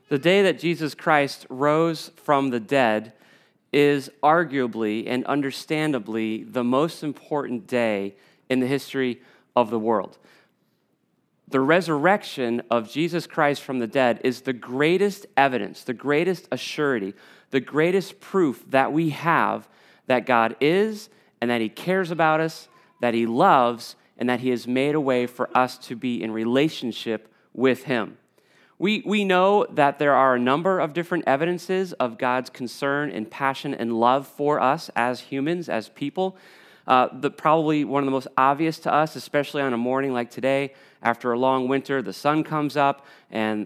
The day that Jesus Christ rose from the dead is arguably and understandably the most important day in the history of the world. The resurrection of Jesus Christ from the dead is the greatest evidence, the greatest assurity, the greatest proof that we have that God is and that he cares about us, that he loves, and that he has made a way for us to be in relationship with him. We know that there are a number of different evidences of God's concern and passion and love for us as humans, as people. Probably one of the most obvious to us, especially on a morning like today, after a long winter, the sun comes up and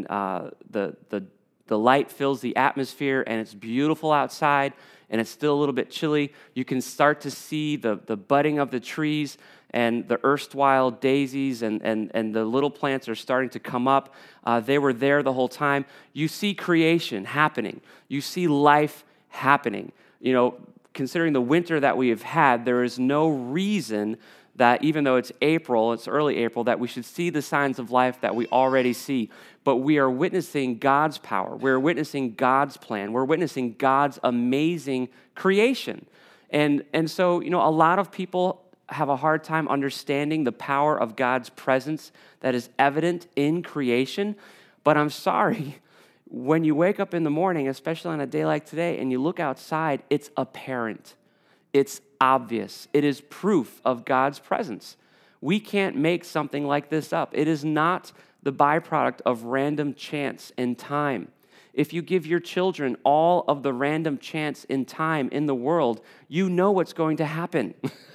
the light fills the atmosphere, and it's beautiful outside, and it's still a little bit chilly. You can start to see the budding of the trees, and the erstwhile daisies and the little plants are starting to come up. They were there the whole time. You see creation happening. You see life happening. You know, considering the winter that we have had, there is no reason that even though it's April, it's early April, that we should see the signs of life that we already see. But we are witnessing God's power. We're witnessing God's plan. We're witnessing God's amazing creation. And so, you know, a lot of people have a hard time understanding the power of God's presence that is evident in creation. But I'm sorry, when you wake up in the morning, especially on a day like today, and you look outside, it's apparent. It's obvious. It is proof of God's presence. We can't make something like this up. It is not the byproduct of random chance and time. If you give your children all of the random chance in time in the world, you know what's going to happen.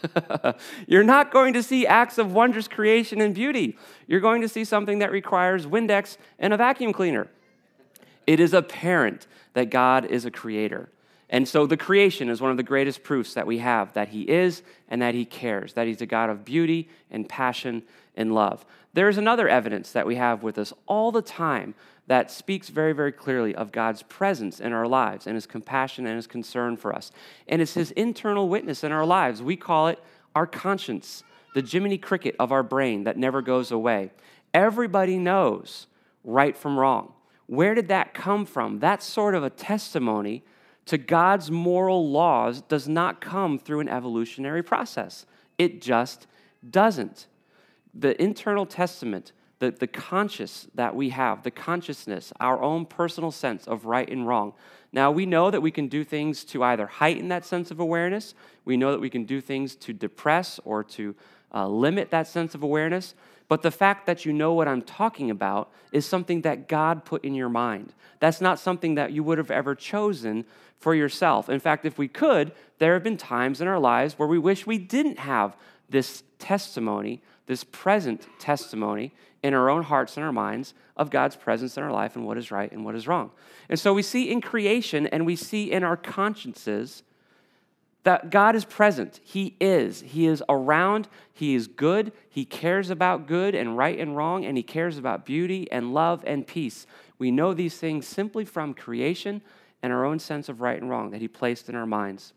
You're not going to see acts of wondrous creation and beauty. You're going to see something that requires Windex and a vacuum cleaner. It is apparent that God is a creator. And so the creation is one of the greatest proofs that we have that he is and that he cares, that he's a God of beauty and passion and love. There's another evidence that we have with us all the time that speaks very, very clearly of God's presence in our lives and his compassion and his concern for us. And it's his internal witness in our lives. We call it our conscience, the Jiminy Cricket of our brain that never goes away. Everybody knows right from wrong. Where did that come from? That sort of a testimony to God's moral laws does not come through an evolutionary process. It just doesn't. The internal testament, the conscious that we have, the consciousness, our own personal sense of right and wrong. Now, we know that we can do things to either heighten that sense of awareness. We know that we can do things to depress or to limit that sense of awareness. But the fact that you know what I'm talking about is something that God put in your mind. That's not something that you would have ever chosen for yourself. In fact, if we could, there have been times in our lives where we wish we didn't have this testimony, this present testimony in our own hearts and our minds of God's presence in our life and what is right and what is wrong. And so we see in creation and we see in our consciences that God is present. He is. He is around. He is good. He cares about good and right and wrong, and he cares about beauty and love and peace. We know these things simply from creation and our own sense of right and wrong that he placed in our minds.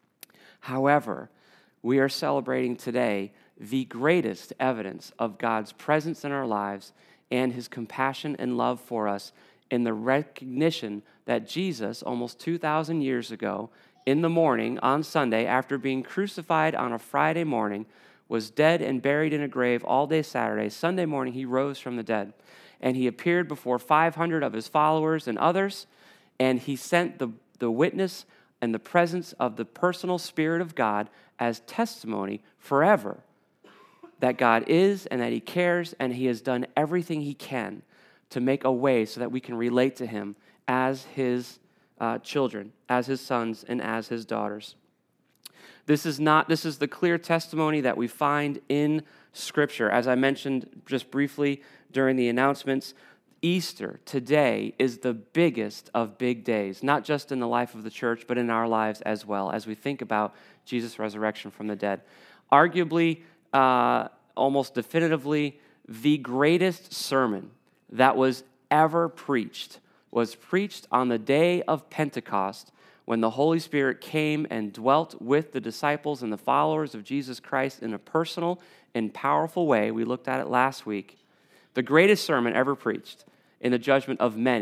However, we are celebrating today the greatest evidence of God's presence in our lives and his compassion and love for us in the recognition that Jesus, almost 2,000 years ago, in the morning on Sunday, after being crucified on a Friday morning, was dead and buried in a grave all day Saturday. Sunday morning, he rose from the dead, and he appeared before 500 of his followers and others, and he sent the witness and the presence of the personal Spirit of God as testimony forever that God is and that he cares, and he has done everything he can to make a way so that we can relate to him as his children, as his sons and as his daughters. This is the clear testimony that we find in Scripture. As I mentioned just briefly during the announcements, Easter today is the biggest of big days, not just in the life of the church, but in our lives as well, as we think about Jesus' resurrection from the dead. Arguably, almost definitively, the greatest sermon that was ever preached was preached on the day of Pentecost, when the Holy Spirit came and dwelt with the disciples and the followers of Jesus Christ in a personal and powerful way. We looked at it last week. The greatest sermon ever preached in the judgment of many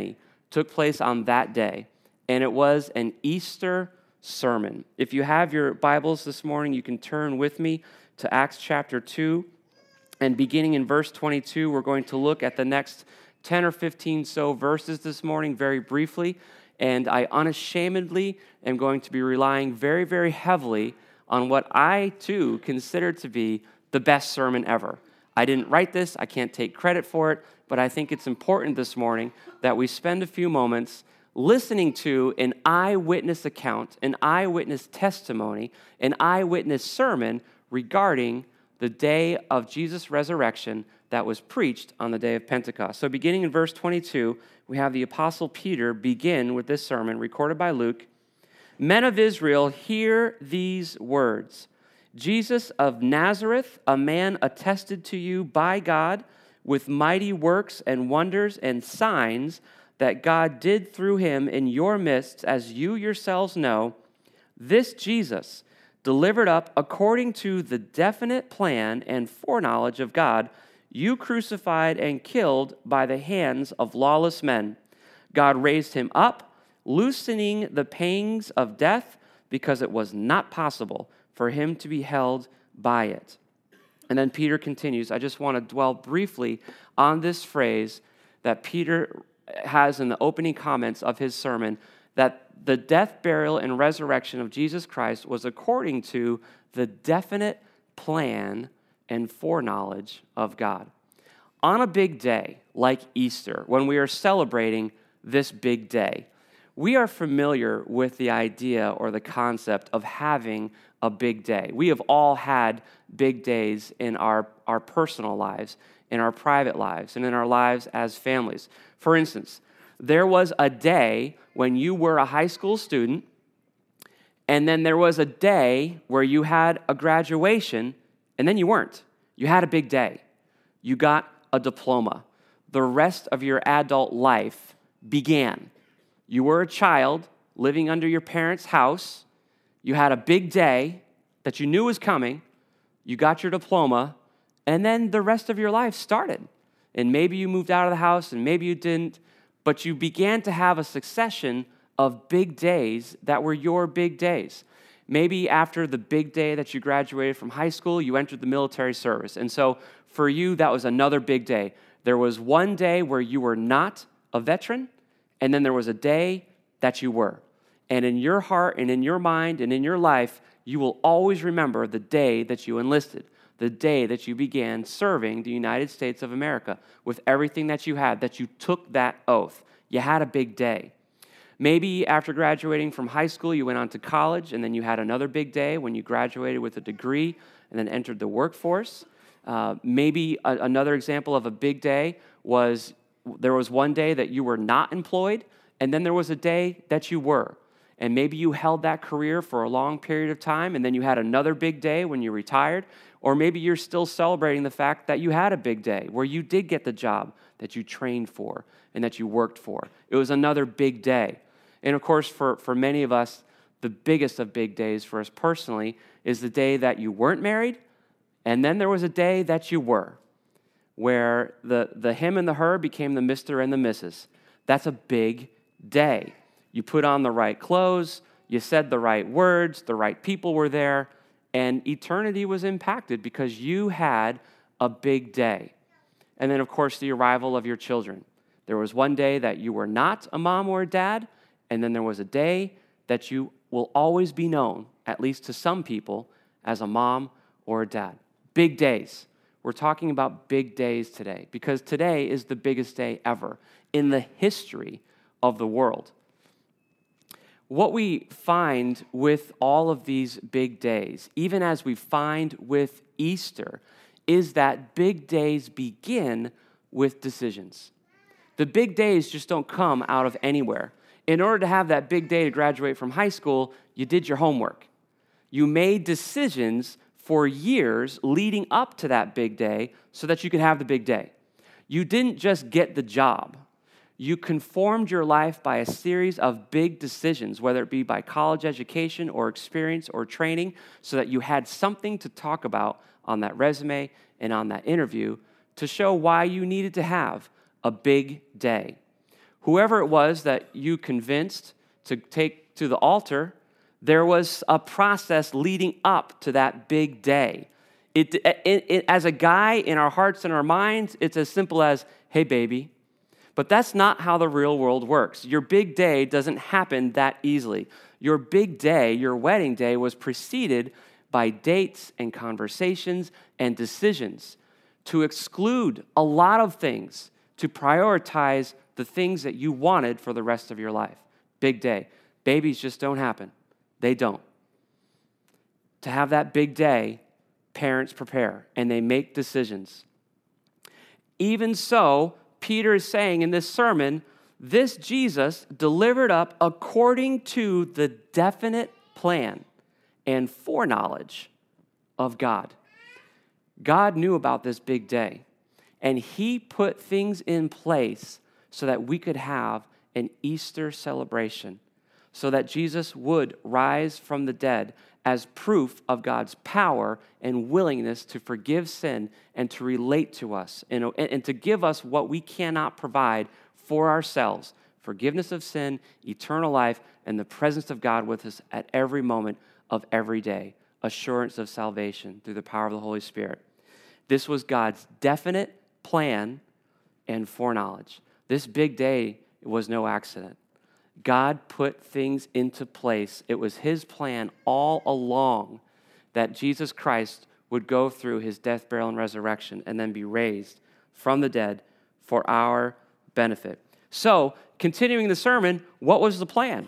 took place on that day, and it was an Easter sermon. If you have your Bibles this morning, you can turn with me to Acts chapter 2, and beginning in verse 22, we're going to look at the next 10 or 15 so verses this morning very briefly, and I unashamedly am going to be relying very, very heavily on what I, too, consider to be the best sermon ever. I didn't write this, I can't take credit for it, but I think it's important this morning that we spend a few moments listening to an eyewitness account, an eyewitness testimony, an eyewitness sermon regarding the day of Jesus' resurrection that was preached on the day of Pentecost. So beginning in verse 22, we have the Apostle Peter begin with this sermon recorded by Luke. Men of Israel, hear these words. Jesus of Nazareth, a man attested to you by God with mighty works and wonders and signs that God did through him in your midst, as you yourselves know, this Jesus, delivered up according to the definite plan and foreknowledge of God, you crucified and killed by the hands of lawless men. God raised him up, loosening the pangs of death, because it was not possible for him to be held by it. And then Peter continues. I just want to dwell briefly on this phrase that Peter has in the opening comments of his sermon, that the death, burial, and resurrection of Jesus Christ was according to the definite plan and foreknowledge of God. On a big day like Easter, when we are celebrating this big day, we are familiar with the idea or the concept of having a big day. We have all had big days in our personal lives, in our private lives, and in our lives as families. For instance, there was a day when you were a high school student, and then there was a day where you had a graduation, and then you weren't. You had a big day. You got a diploma. The rest of your adult life began. You were a child living under your parents' house. You had a big day that you knew was coming. You got your diploma, and then the rest of your life started. And maybe you moved out of the house, and maybe you didn't, but you began to have a succession of big days that were your big days. Maybe after the big day that you graduated from high school, you entered the military service. And so for you, that was another big day. There was one day where you were not a veteran, and then there was a day that you were. And in your heart and in your mind and in your life, you will always remember the day that you enlisted, the day that you began serving the United States of America with everything that you had, that you took that oath. You had a big day. Maybe after graduating from high school, you went on to college, and then you had another big day when you graduated with a degree and then entered the workforce. Maybe another example of a big day was there was one day that you were not employed, and then there was a day that you were. And maybe you held that career for a long period of time, and then you had another big day when you retired. Or maybe you're still celebrating the fact that you had a big day where you did get the job that you trained for and that you worked for. It was another big day. And of course, for many of us, the biggest of big days for us personally is the day that you weren't married, and then there was a day that you were, where the him and the her became the Mr. and the Mrs. That's a big day. You put on the right clothes, you said the right words, the right people were there, and eternity was impacted because you had a big day. And then, of course, the arrival of your children. There was one day that you were not a mom or a dad, and then there was a day that you will always be known, at least to some people, as a mom or a dad. Big days. We're talking about big days today because today is the biggest day ever in the history of the world. What we find with all of these big days, even as we find with Easter, is that big days begin with decisions. The big days just don't come out of anywhere. In order to have that big day to graduate from high school, you did your homework. You made decisions for years leading up to that big day so that you could have the big day. You didn't just get the job. You conformed your life by a series of big decisions, whether it be by college education or experience or training, so that you had something to talk about on that resume and on that interview to show why you needed to have a big day. Whoever it was that you convinced to take to the altar, there was a process leading up to that big day. As a guy, in our hearts and our minds, it's as simple as, hey, baby. But that's not how the real world works. Your big day doesn't happen that easily. Your big day, your wedding day, was preceded by dates and conversations and decisions to exclude a lot of things, to prioritize the things that you wanted for the rest of your life. Big day. Babies just don't happen. They don't. To have that big day, parents prepare and they make decisions. Even so, Peter is saying in this sermon, this Jesus delivered up according to the definite plan and foreknowledge of God. God knew about this big day, and he put things in place so that we could have an Easter celebration, so that Jesus would rise from the dead as proof of God's power and willingness to forgive sin and to relate to us and to give us what we cannot provide for ourselves: forgiveness of sin, eternal life, and the presence of God with us at every moment of every day, assurance of salvation through the power of the Holy Spirit. This was God's definite plan and foreknowledge. This big day was no accident. God put things into place. It was his plan all along that Jesus Christ would go through his death, burial, and resurrection and then be raised from the dead for our benefit. So, continuing the sermon, what was the plan?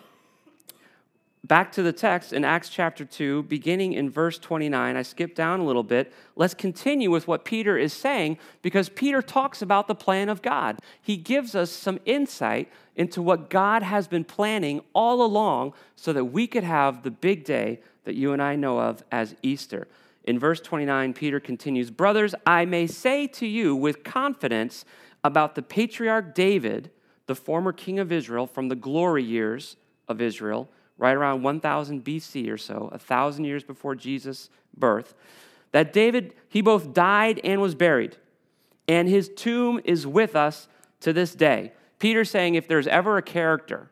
Back to the text in Acts chapter 2, beginning in verse 29. I skipped down a little bit. Let's continue with what Peter is saying, because Peter talks about the plan of God. He gives us some insight into what God has been planning all along so that we could have the big day that you and I know of as Easter. In verse 29, Peter continues, "Brothers, I may say to you with confidence about the patriarch David, the former king of Israel, from the glory years of Israel, right around 1000 BC or so, 1,000 years before Jesus' birth, that David, he both died and was buried, and his tomb is with us to this day." Peter's saying if there's ever a character,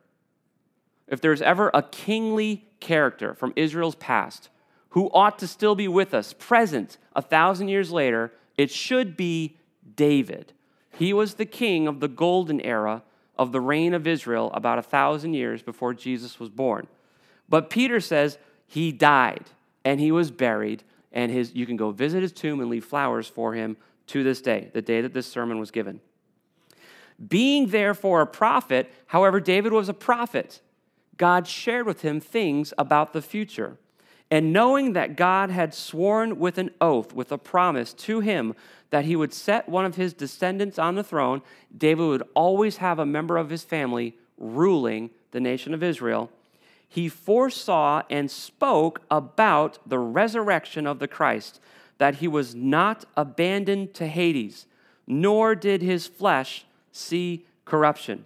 if there's ever a kingly character from Israel's past who ought to still be with us, present 1,000 years later, it should be David. He was the king of the golden era of the reign of Israel about 1,000 years before Jesus was born. But Peter says he died and he was buried, and you can go visit his tomb and leave flowers for him to this day, the day that this sermon was given. Being therefore a prophet, however, David was a prophet. God shared with him things about the future. And knowing that God had sworn with an oath, with a promise to him that he would set one of his descendants on the throne, David would always have a member of his family ruling the nation of Israel. He foresaw and spoke about the resurrection of the Christ, that he was not abandoned to Hades, nor did his flesh see corruption.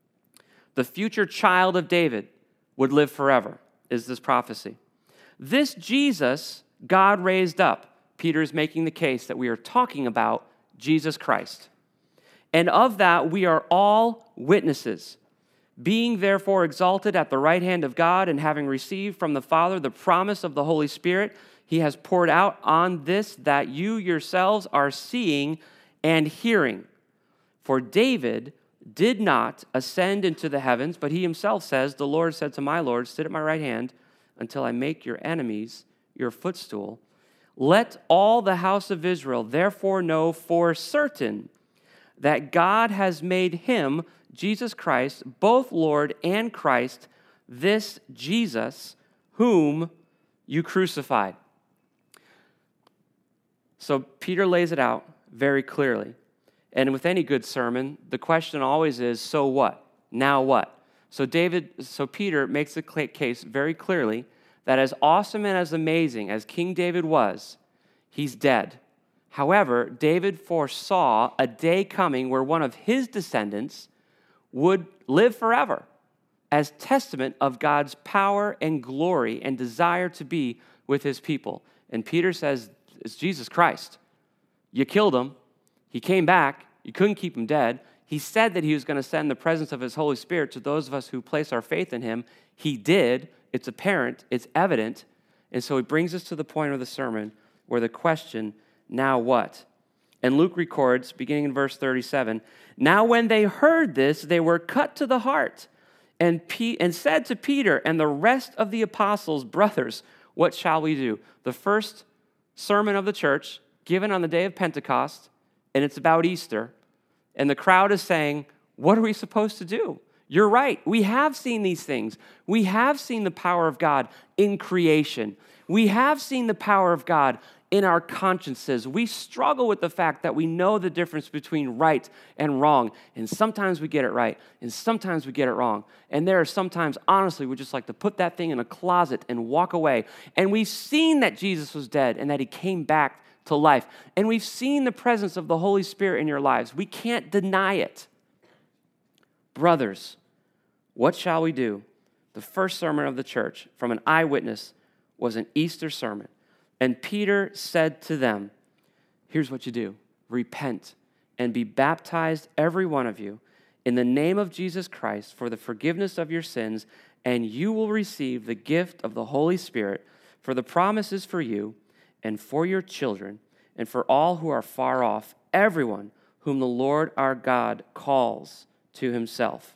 The future child of David would live forever, is this prophecy. This Jesus God raised up. Peter is making the case that we are talking about Jesus Christ. And of that we are all witnesses. Being therefore exalted at the right hand of God, and having received from the Father the promise of the Holy Spirit, he has poured out on this that you yourselves are seeing and hearing. For David did not ascend into the heavens, but he himself says, "The Lord said to my Lord, sit at my right hand until I make your enemies your footstool." Let all the house of Israel therefore know for certain that God has made him, Jesus Christ, both Lord and Christ, this Jesus whom you crucified. So Peter lays it out very clearly. And with any good sermon, the question always is, so what? Now what? So Peter makes the case very clearly that as awesome and as amazing as King David was, he's dead. However, David foresaw a day coming where one of his descendants would live forever as testament of God's power and glory and desire to be with his people. And Peter says, it's Jesus Christ. You killed him. He came back. You couldn't keep him dead. He said that he was going to send the presence of his Holy Spirit to those of us who place our faith in him. He did. It's apparent. It's evident. And so he brings us to the point of the sermon where the question, now what? And Luke records, beginning in verse 37, now when they heard this, they were cut to the heart and said to Peter and the rest of the apostles, brothers, what shall we do? The first sermon of the church given on the day of Pentecost, and it's about Easter. And the crowd is saying, what are we supposed to do? You're right. We have seen these things. We have seen the power of God in creation. We have seen the power of God in our consciences. We struggle with the fact that we know the difference between right and wrong. And sometimes we get it right, and sometimes we get it wrong. And there are sometimes, honestly, we just like to put that thing in a closet and walk away. And we've seen that Jesus was dead and that he came back to life. And we've seen the presence of the Holy Spirit in your lives. We can't deny it. Brothers, what shall we do? The first sermon of the church from an eyewitness was an Easter sermon. And Peter said to them, here's what you do. Repent and be baptized, every one of you, in the name of Jesus Christ for the forgiveness of your sins, and you will receive the gift of the Holy Spirit, for the promise is for you and for your children and for all who are far off, everyone whom the Lord our God calls to himself.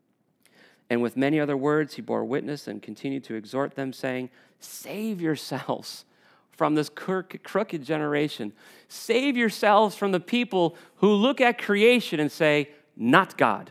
And with many other words he bore witness and continued to exhort them, saying, save yourselves from this crooked generation. Save yourselves from the people who look at creation and say, not God.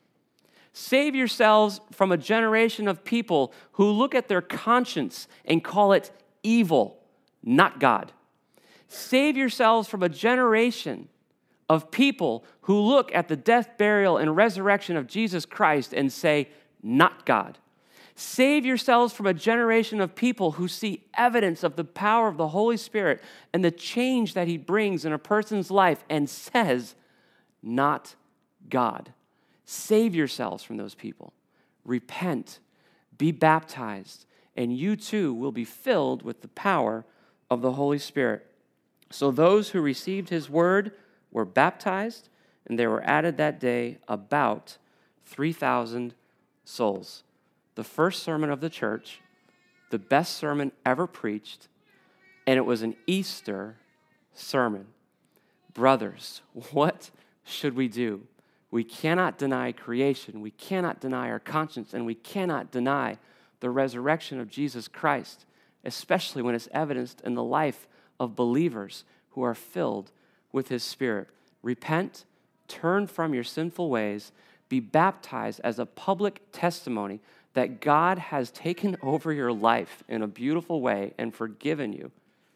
Save yourselves from a generation of people who look at their conscience and call it evil, not God. Save yourselves from a generation of people who look at the death, burial, and resurrection of Jesus Christ and say, not God. Save yourselves from a generation of people who see evidence of the power of the Holy Spirit and the change that he brings in a person's life and says, not God. Save yourselves from those people. Repent, be baptized, and you too will be filled with the power of the Holy Spirit. So those who received his word were baptized, and there were added that day about 3,000 souls. The first sermon of the church, the best sermon ever preached, and it was an Easter sermon. Brothers, what should we do? We cannot deny creation, we cannot deny our conscience, and we cannot deny the resurrection of Jesus Christ, especially when it's evidenced in the life of believers who are filled with his Spirit. Repent, turn from your sinful ways, be baptized as a public testimony that God has taken over your life in a beautiful way and forgiven you,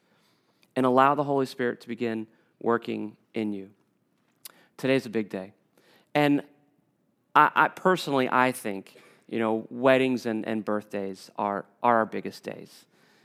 and allow the Holy Spirit to begin working in you. Today's a big day. And I personally think, weddings and birthdays are our biggest days.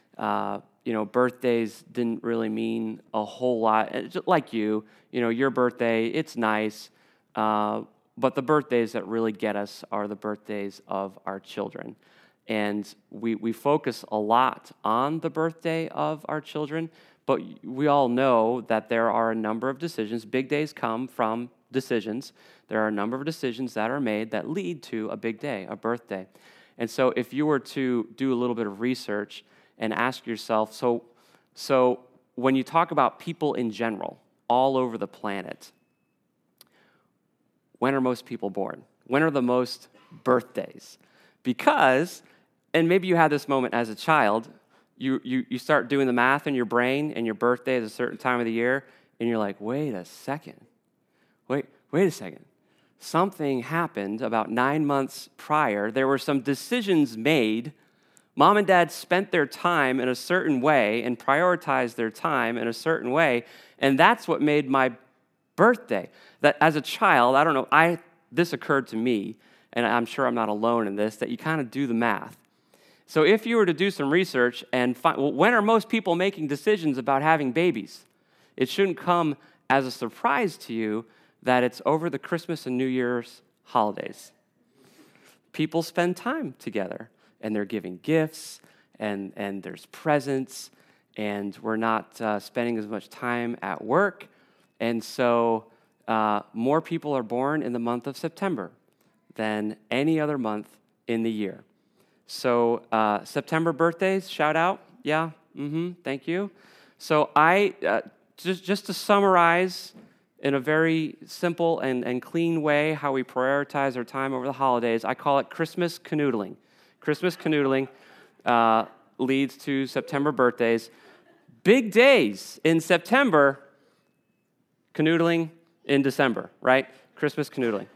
Birthdays didn't really mean a whole lot. Just like your birthday, it's nice. But the birthdays that really get us are the birthdays of our children. And we focus a lot on the birthday of our children, but we all know that there are a number of decisions. Big days come from decisions. There are a number of decisions that are made that lead to a big day, a birthday. And so if you were to do a little bit of research and ask yourself, so when you talk about people in general, all over the planet, when are most people born? When are the most birthdays? Because, and maybe you had this moment as a child, you start doing the math in your brain, and your birthday is a certain time of the year, and you're like, wait a second. Something happened about 9 months prior. There were some decisions made. Mom and dad spent their time in a certain way and prioritized their time in a certain way, and that's what made my birthday. That as a child, I don't know, this occurred to me, and I'm sure I'm not alone in this, that you kind of do the math. So if you were to do some research and find, when are most people making decisions about having babies? It shouldn't come as a surprise to you that it's over the Christmas and New Year's holidays. People spend time together, and they're giving gifts, and there's presents, and we're not spending as much time at work. And so more people are born in the month of September than any other month in the year. So September birthdays, shout out. Yeah, thank you. So just to summarize in a very simple and clean way how we prioritize our time over the holidays, I call it Christmas canoodling. Christmas canoodling leads to September birthdays. Big days in September, canoodling in December, right? Christmas canoodling.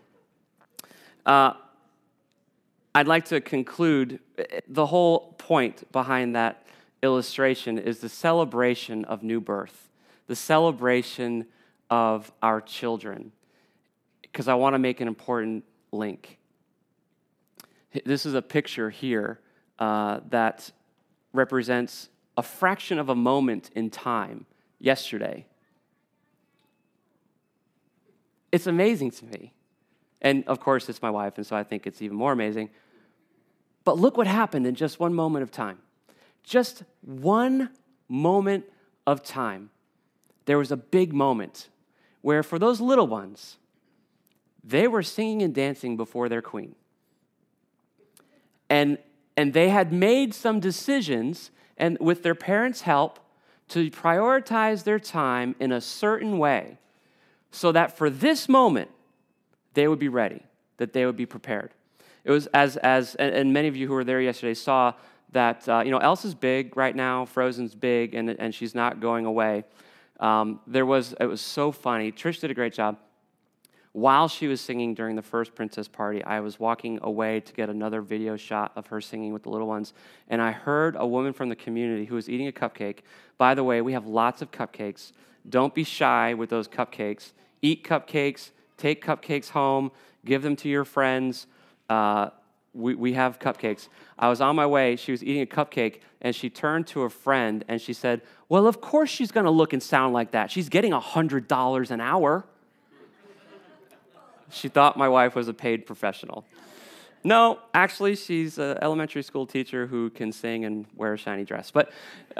I'd like to conclude, the whole point behind that illustration is the celebration of new birth, the celebration of our children, because I want to make an important link. This is a picture here that represents a fraction of a moment in time yesterday. It's amazing to me. And of course, it's my wife, and so I think it's even more amazing. But look what happened in just one moment of time. Just one moment of time. There was a big moment where for those little ones, they were singing and dancing before their queen. And they had made some decisions, and with their parents' help, to prioritize their time in a certain way so that for this moment, they would be ready, that they would be prepared. It was and many of you who were there yesterday saw that, Elsa's big right now, Frozen's big, and she's not going away. It was so funny. Trish did a great job. While she was singing during the first princess party, I was walking away to get another video shot of her singing with the little ones, and I heard a woman from the community who was eating a cupcake. By the way, we have lots of cupcakes. Don't be shy with those cupcakes. Eat cupcakes, take cupcakes home, give them to your friends. We have cupcakes. I was on my way. She was eating a cupcake, and she turned to a friend, and she said, well, of course she's going to look and sound like that. She's getting $100 an hour. She thought my wife was a paid professional. No, actually, she's an elementary school teacher who can sing and wear a shiny dress. But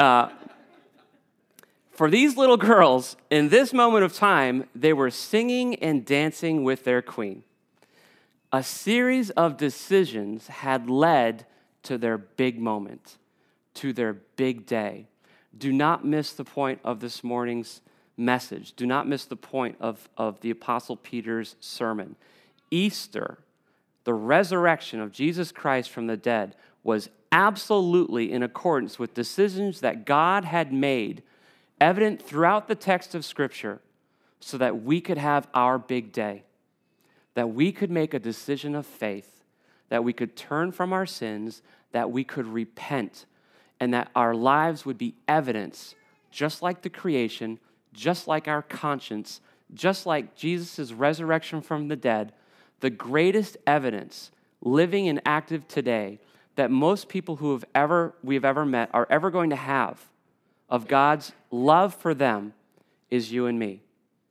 for these little girls, in this moment of time, they were singing and dancing with their queen. A series of decisions had led to their big moment, to their big day. Do not miss the point of this morning's message. Do not miss the point of the Apostle Peter's sermon. Easter, the resurrection of Jesus Christ from the dead, was absolutely in accordance with decisions that God had made, evident throughout the text of Scripture, so that we could have our big day, that we could make a decision of faith, that we could turn from our sins, that we could repent, and that our lives would be evidence, just like the creation, just like our conscience, just like Jesus' resurrection from the dead, the greatest evidence living and active today that most people we've ever met are ever going to have of God's love for them is you and me.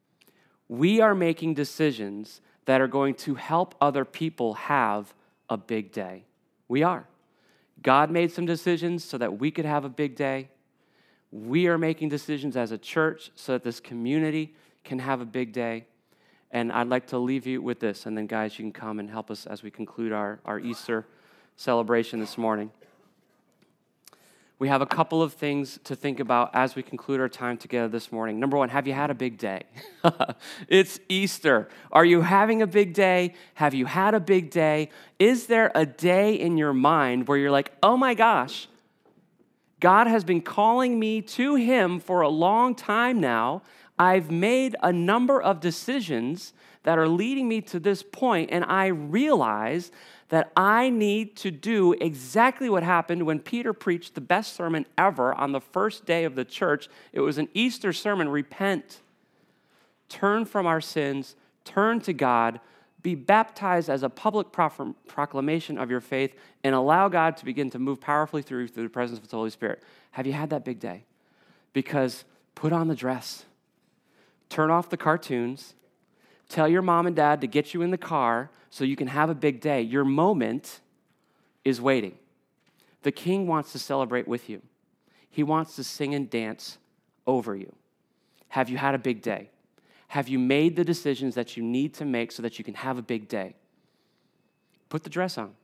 We are making decisions that are going to help other people have a big day. We are. God made some decisions so that we could have a big day. We are making decisions as a church so that this community can have a big day. And I'd like to leave you with this, and then guys, you can come and help us as we conclude our Easter celebration this morning. We have a couple of things to think about as we conclude our time together this morning. Number one, have you had a big day? It's Easter. Are you having a big day? Have you had a big day? Is there a day in your mind where you're like, oh my gosh, God has been calling me to Him for a long time now. I've made a number of decisions that are leading me to this point, and I realize that I need to do exactly what happened when Peter preached the best sermon ever on the first day of the church. It was an Easter sermon. Repent. Turn from our sins. Turn to God. Be baptized as a public proclamation of your faith, and allow God to begin to move powerfully through the presence of the Holy Spirit. Have you had that big day? Because put on the dress. Turn off the cartoons. Tell your mom and dad to get you in the car so you can have a big day. Your moment is waiting. The King wants to celebrate with you. He wants to sing and dance over you. Have you had a big day? Have you made the decisions that you need to make so that you can have a big day? Put the dress on.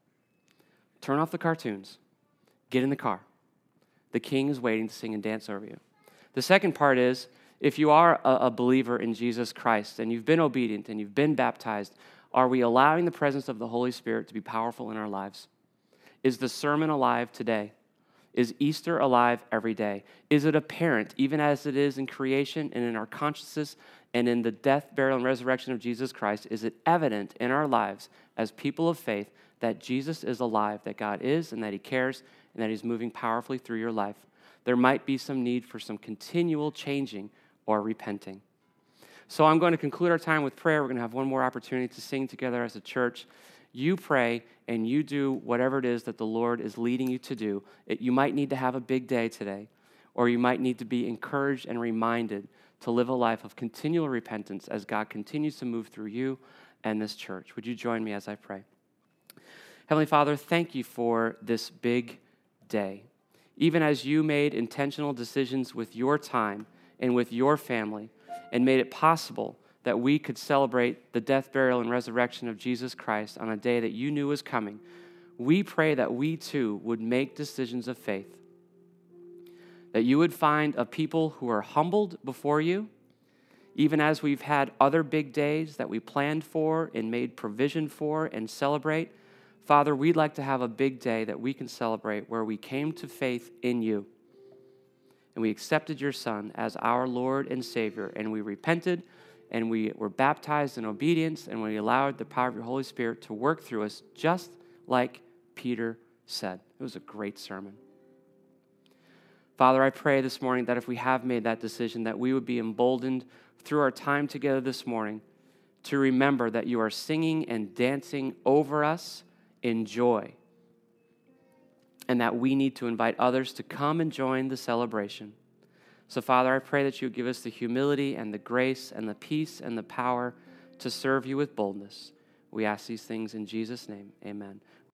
Turn off the cartoons. Get in the car. The King is waiting to sing and dance over you. The second part is, if you are a believer in Jesus Christ and you've been obedient and you've been baptized, are we allowing the presence of the Holy Spirit to be powerful in our lives? Is the sermon alive today? Is Easter alive every day? Is it apparent, even as it is in creation and in our consciousness and in the death, burial, and resurrection of Jesus Christ? Is it evident in our lives as people of faith that Jesus is alive, that God is, and that he cares, and that he's moving powerfully through your life? There might be some need for some continual changing or repenting. So I'm going to conclude our time with prayer. We're going to have one more opportunity to sing together as a church. You pray and you do whatever it is that the Lord is leading you to do. You might need to have a big day today, or you might need to be encouraged and reminded to live a life of continual repentance as God continues to move through you and this church. Would you join me as I pray? Heavenly Father, thank you for this big day. Even as you made intentional decisions with your time and with your family and made it possible that we could celebrate the death, burial, and resurrection of Jesus Christ on a day that you knew was coming, we pray that we too would make decisions of faith, that you would find a people who are humbled before you, even as we've had other big days that we planned for and made provision for and celebrate. Father, we'd like to have a big day that we can celebrate where we came to faith in you and we accepted your Son as our Lord and Savior, and we repented, and we were baptized in obedience, and we allowed the power of your Holy Spirit to work through us, just like Peter said. It was a great sermon. Father, I pray this morning that if we have made that decision, that we would be emboldened through our time together this morning to remember that you are singing and dancing over us in joy, and that we need to invite others to come and join the celebration. So, Father, I pray that you would give us the humility and the grace and the peace and the power to serve you with boldness. We ask these things in Jesus' name. Amen.